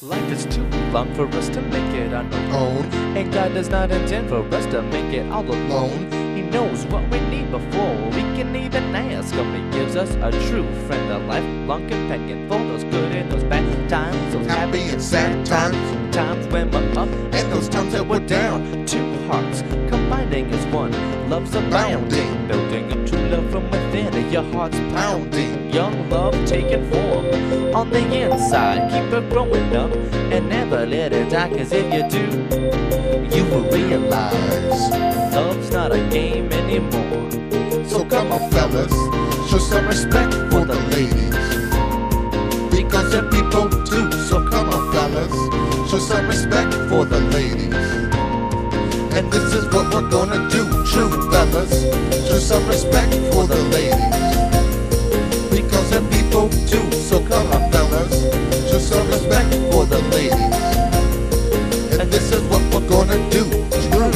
Life is too long for us to make it on our own, and God does not intend for us to make it all alone. He knows what we need before we can even ask him. He gives us a true friend, a lifelong companion for those good and those bad times, those happy and sad times, times when we're up and those times that we're down. Two hearts combining as one, love's abounding, building up true love from within. Your heart's pounding, young love taking form on the inside. Keep it growing up and never let it die, 'cause if you do, you will realize love's not a game anymore. So come on fellas, show some respect for the ladies, because they're people too. So come on fellas, show some respect for the ladies. And this is what we're gonna do, true fellas, show some respect for the ladies, because they're people too. So come on fellas, show some respect for the ladies. And this is what we're gonna do, true.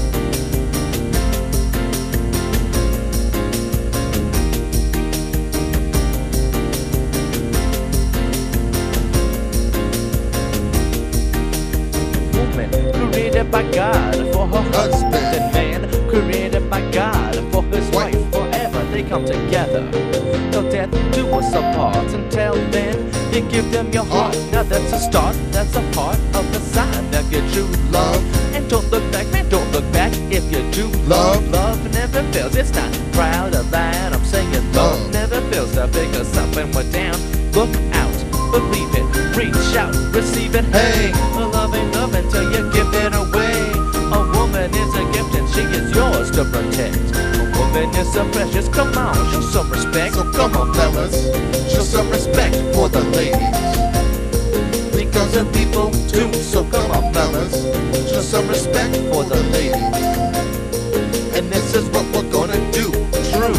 Created by God for her husband, and man created by God for his wife. Forever they come together, till death do us apart. Until then, you give them your heart. Now that's a start, that's a part of the sign of your true love. And don't look back, man, don't look back. If you do love, love never fails. It's not proud of that, I'm saying love never fails to pick us up when we're down. Look out, believe it, reach out, receive it. Hey, love ain't love until you give it away. A woman is a gift and she is yours to protect. A woman is so precious, come on, show some respect. So come on fellas, show some respect for the ladies, because they're people too. So come on fellas, show some respect for the ladies. And this is what we're gonna do, true.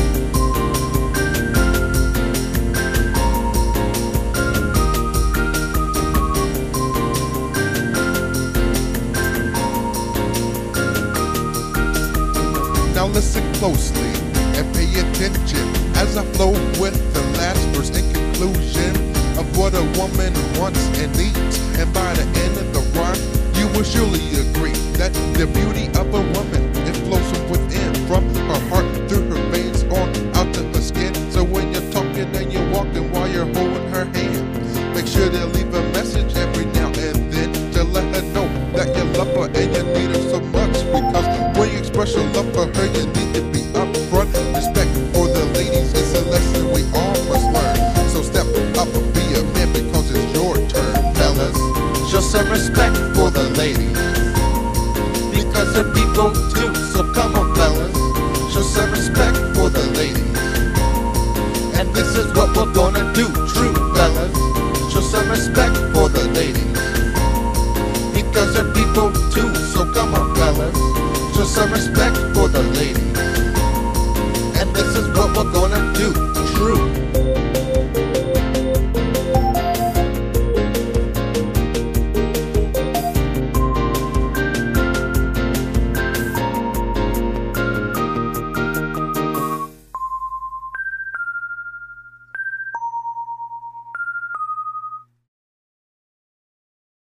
Now listen closely and pay attention as I flow with the last verse in conclusion of what a woman wants and needs. And by the end of the rhyme, you will surely agree that the beauty of a woman, it flows from within, from her heart through her veins on out to her skin. So when you're talking and you're walking while you're holding her hand, make sure to leave a message every now and then to let her know that you love her and you need her so much. Because when you express your love for her, you need to be upfront. Respect for the ladies is a lesson we all must learn. So step up and be a man, because it's your turn, fellas. Show some respect for the ladies, because they're people too. So come on fellas, show some respect for the ladies. And this is what we're gonna do, true fellas. Show some respect for the ladies, because they're people too. So come on fellas, show some respect for the ladies.